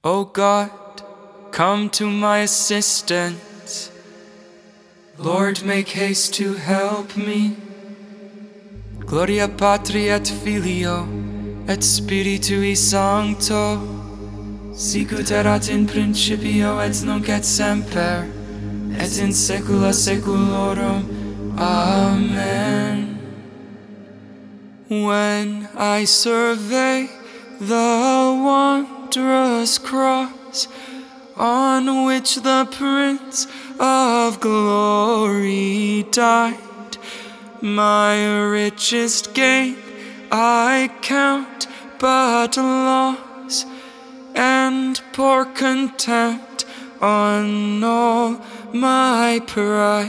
O God, come to my assistance. Lord, make haste to help me. Gloria Patri et Filio et Spiritui Sancto, sicut erat in principio et nunc et semper, et in saecula saeculorum. Amen. When I survey the wondrous cross on which the Prince of Glory died, my richest gain I count but loss, and pour contempt on all my pride.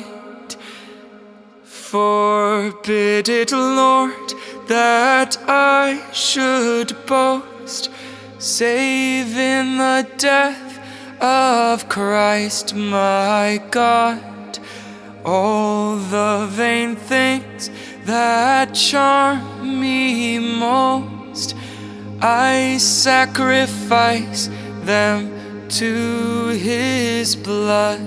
Forbid it, Lord, that I should boast, save in the death of Christ my God. All the vain things that charm me most, I sacrifice them to His blood.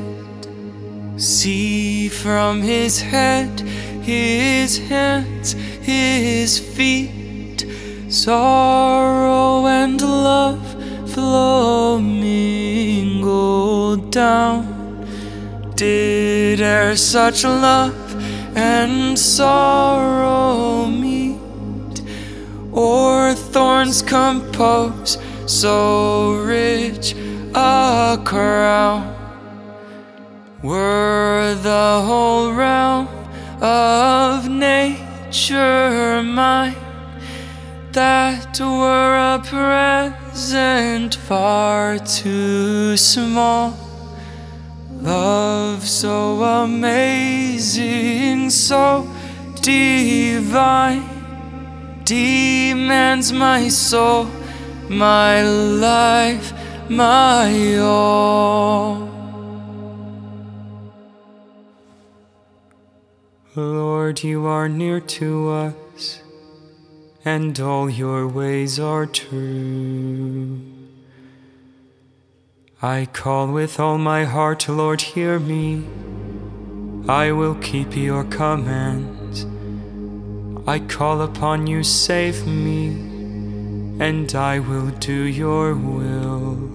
See from His head, His hands, His feet, sorrow and love flow mingled down. Did e'er such love and sorrow meet, or thorns compose so rich a crown? Were the whole realm of nature mine, that were a present far too small. Love so amazing, so divine, demands my soul, my life, my all. Lord, you are near to us, and all your ways are true. I call with all my heart, Lord, hear me. I will keep your commands. I call upon you, save me, and I will do your will.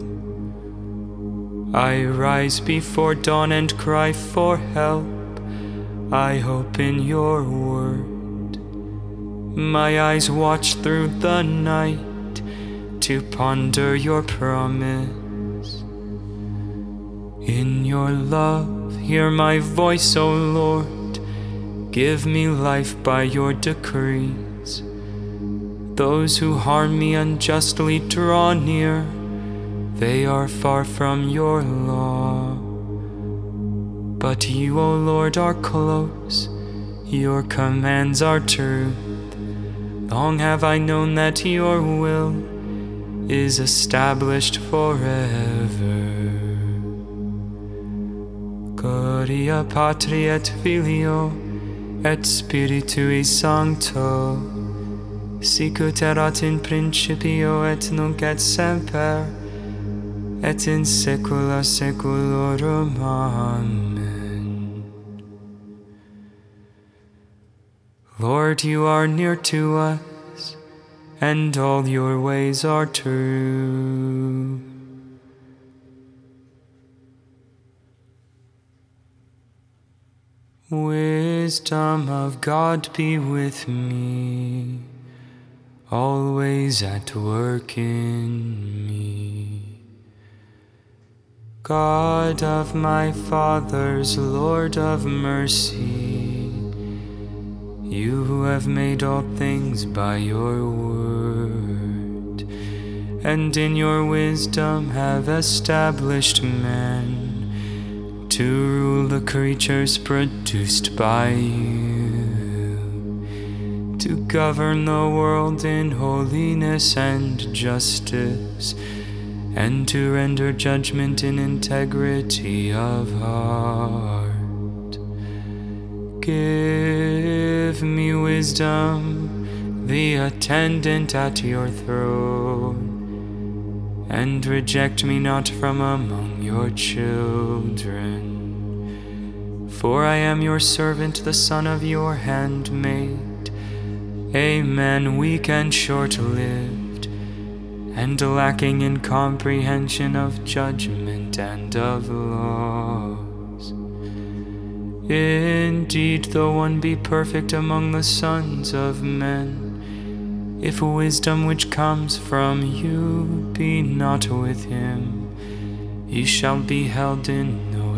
I rise before dawn and cry for help. I hope in your word. My eyes watch through the night to ponder your promise. In your love, hear my voice, O Lord. Give me life by your decrees. Those who harm me unjustly draw near. They are far from your law. But you, O Lord, are close. Your commands are truth. Long have I known that your will is established forever. Gloria Patri et Filio et Spiritui Sancto, sicut erat in principio et nunc et semper, et in saecula saeculorum. Amen. Lord, you are near to us, and all your ways are true. Wisdom of God be with me, always at work in me. God of my fathers, Lord of mercy, you who have made all things by your word, and in your wisdom have established man to rule the creatures produced by you, to govern the world in holiness and justice, and to render judgment in integrity of heart. Give me wisdom, the attendant at your throne, and reject me not from among your children. For I am your servant, the son of your handmaid, a man weak and short-lived, and lacking in comprehension of judgment and of laws. Indeed, though one be perfect among the sons of men, if wisdom which comes from you be not with him, he shall be held in no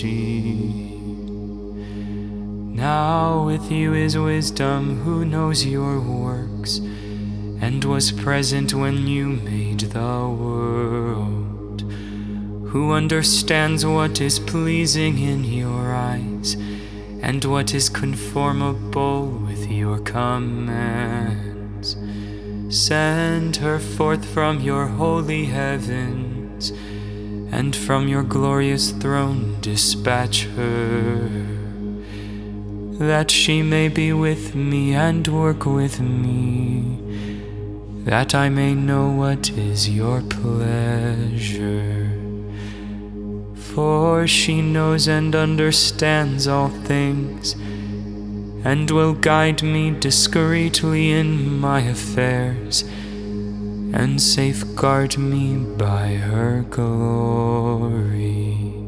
esteem. Now with you is wisdom, who knows your works, and was present when you made the world, who understands what is pleasing in your eyes, and what is conformable with your commands. Send her forth from your holy heavens, and from your glorious throne dispatch her, that she may be with me and work with me, that I may know what is your pleasure. For she knows and understands all things, and will guide me discreetly in my affairs, and safeguard me by her glory.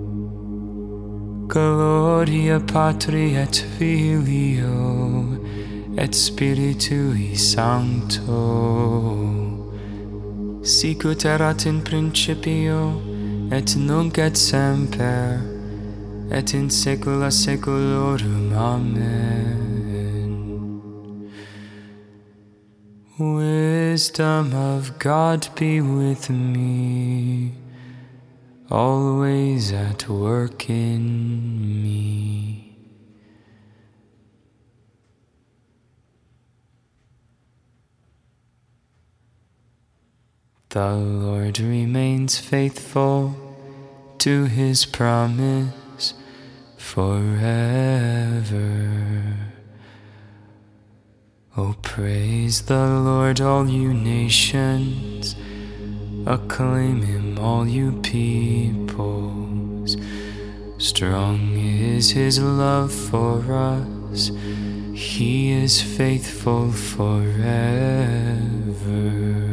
Gloria Patri et Filio et Spiritui Sancto, sicut erat in principio et nunc et semper et in saecula saeculorum. Amen. Wisdom of God be with me, always at work in me. The Lord remains faithful to his promise forever. Oh, praise the Lord, all you nations. Acclaim him, all you peoples. Strong is his love for us. He is faithful forever.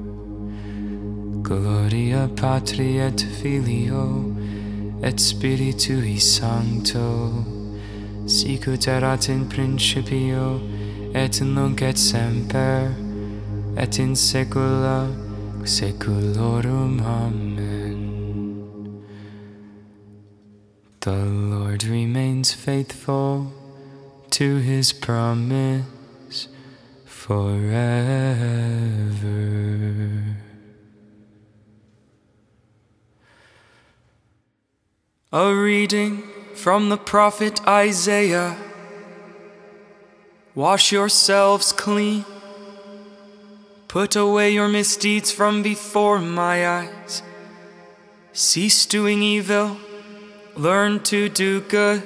Gloria Patri et Filio et Spiritui Sancto, sicut erat in principio et nunc et semper et in saecula saeculorum. Amen. The Lord remains faithful to his promise forever. A reading from the prophet Isaiah. Wash yourselves clean. Put away your misdeeds from before my eyes. Cease doing evil. Learn to do good.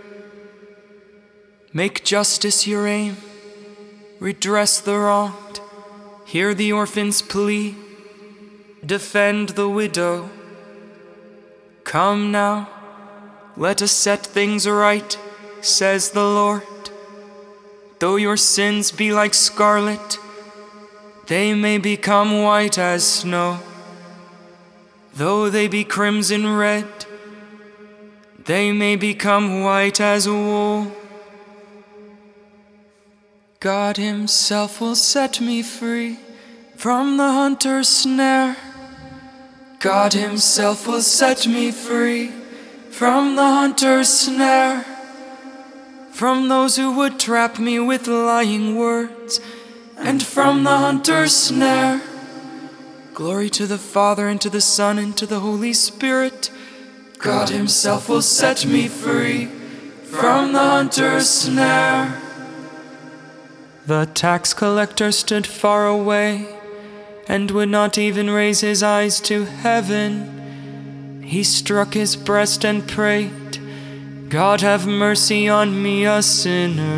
Make justice your aim. Redress the wronged. Hear the orphan's plea. Defend the widow. Come now, let us set things right, says the Lord. Though your sins be like scarlet, they may become white as snow. Though they be crimson red, they may become white as wool. God himself will set me free from the hunter's snare. God himself will set me free from the hunter's snare, from those who would trap me with lying words, and from the hunter's snare. Glory to the Father, and to the Son, and to the Holy Spirit. God himself will set me free from the hunter's snare. The tax collector stood far away, and would not even raise his eyes to heaven. He struck his breast and prayed, God have mercy on me, a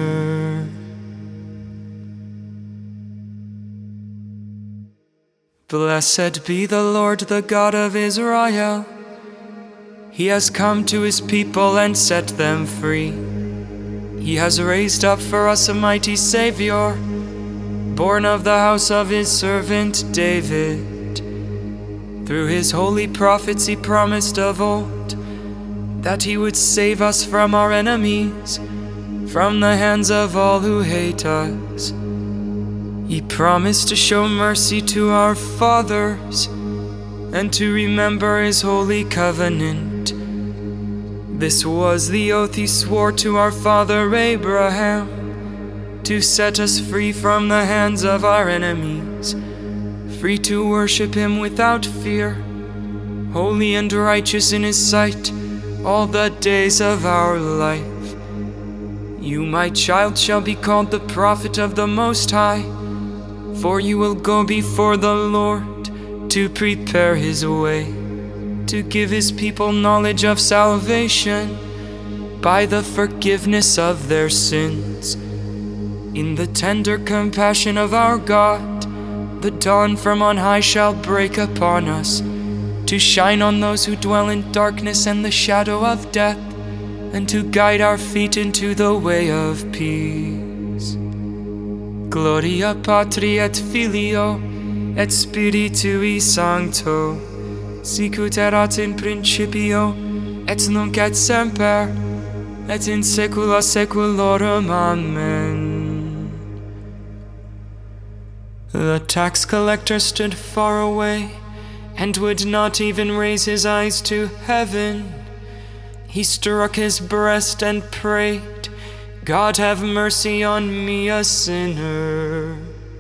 sinner. Blessed be the Lord, the God of Israel. He has come to his people and set them free. He has raised up for us a mighty Savior, born of the house of his servant David. Through his holy prophets he promised of old that he would save us from our enemies, from the hands of all who hate us. He promised to show mercy to our fathers and to remember his holy covenant. This was the oath he swore to our father Abraham, to set us free from the hands of our enemies, free to worship him without fear, holy and righteous in his sight all the days of our life. You, my child, shall be called the prophet of the Most High, for you will go before the Lord to prepare his way, to give his people knowledge of salvation by the forgiveness of their sins. In the tender compassion of our God, the dawn from on high shall break upon us, to shine on those who dwell in darkness and the shadow of death, and to guide our feet into the way of peace. Gloria Patri et Filio et Spiritui Sancto, sicut erat in principio, et nunc et semper, et in saecula saeculorum. Amen. The tax collector stood far away and would not even raise his eyes to heaven. He struck his breast and prayed, God have mercy on me, a sinner.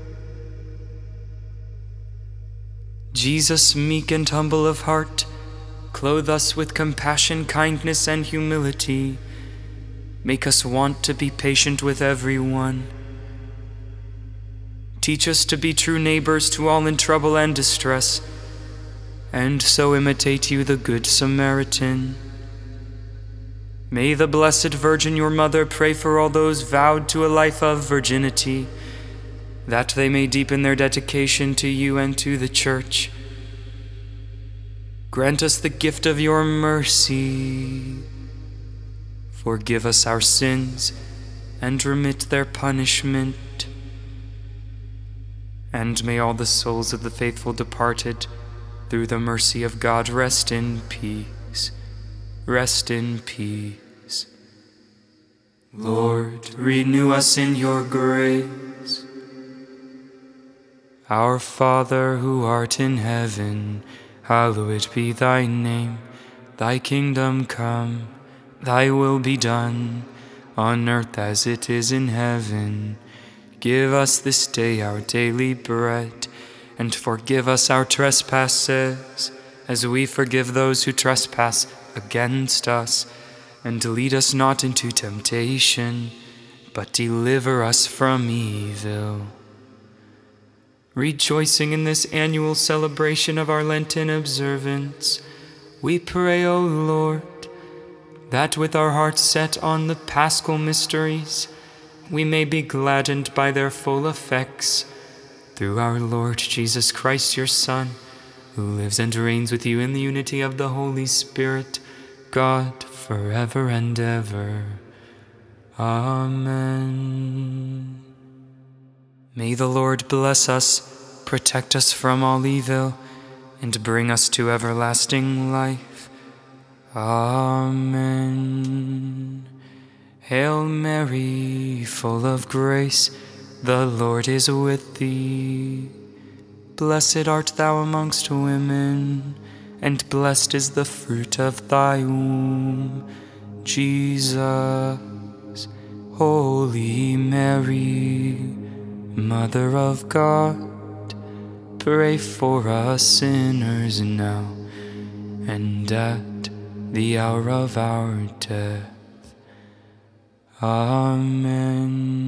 Jesus, meek and humble of heart, clothe us with compassion, kindness, and humility. Make us want to be patient with everyone. Teach us to be true neighbors to all in trouble and distress, and so imitate you, the Good Samaritan. May the Blessed Virgin, your mother, pray for all those vowed to a life of virginity, that they may deepen their dedication to you and to the Church. Grant us the gift of your mercy. Forgive us our sins and remit their punishment. And may all the souls of the faithful departed, through the mercy of God, rest in peace. Rest in peace. Lord, renew us in your grace. Our Father, who art in heaven, hallowed be thy name. Thy kingdom come, thy will be done, on earth as it is in heaven. Give us this day our daily bread, and forgive us our trespasses, as we forgive those who trespass against us. And lead us not into temptation, but deliver us from evil. Rejoicing in this annual celebration of our Lenten observance, we pray, O Lord, that with our hearts set on the Paschal mysteries, we may be gladdened by their full effects, through our Lord Jesus Christ, your Son, who lives and reigns with you in the unity of the Holy Spirit, God, forever and ever. Amen. May the Lord bless us, protect us from all evil, and bring us to everlasting life. Amen. Hail Mary, full of grace, the Lord is with thee. Blessed art thou amongst women, and blessed is the fruit of thy womb, Jesus. Holy Mary, Mother of God, pray for us sinners now and at the hour of our death. Amen.